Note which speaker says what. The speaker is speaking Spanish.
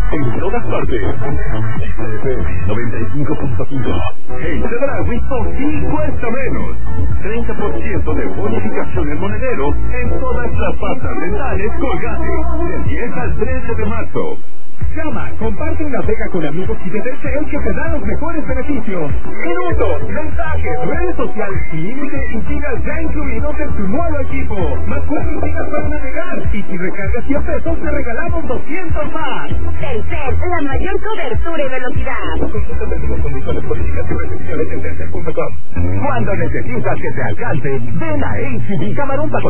Speaker 1: en todas partes. XFM 95.5. En Chedraui por ti cuesta menos. 30% de bonificación en monedero en todas las pastas dentales Colgate. Del 10 al 13 de marzo.
Speaker 2: Llama, comparte una pega con amigos y te desea que te da los mejores beneficios. Minutos, mensajes, redes sociales sin límite y gigas ya incluidos en tu nuevo equipo. Más 4 gigas para navegar. Y si recargas 100 pesos te regalamos 200 más.
Speaker 3: Telcel, la mayor cobertura y velocidad.
Speaker 1: Consulta las condiciones políticas y restricciones en telcel.com.
Speaker 4: Cuando necesitas que te alcance, ven a ACB Camarón